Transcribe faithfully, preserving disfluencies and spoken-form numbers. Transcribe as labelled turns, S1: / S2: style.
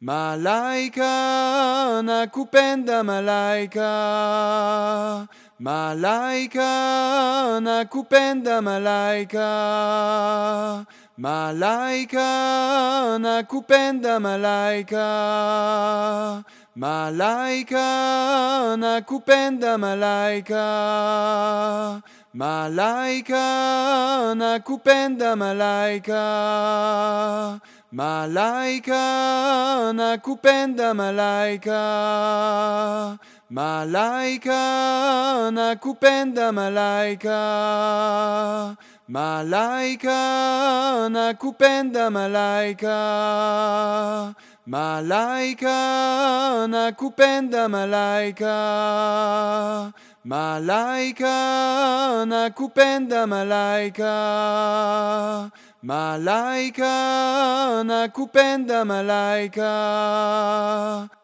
S1: Malaika, nakupenda malaika. Malaika, nakupenda malaika. Malaika, nakupenda malaika. Malaika, nakupenda malaika. Malaika, nakupenda malaika. Malaika, nakupenda malaika. Malaika, nakupenda malaika. Malaika, nakupenda malaika. Malaika, nakupenda malaika. Malaika, nakupenda malaika. Malaika, nakupenda malaika.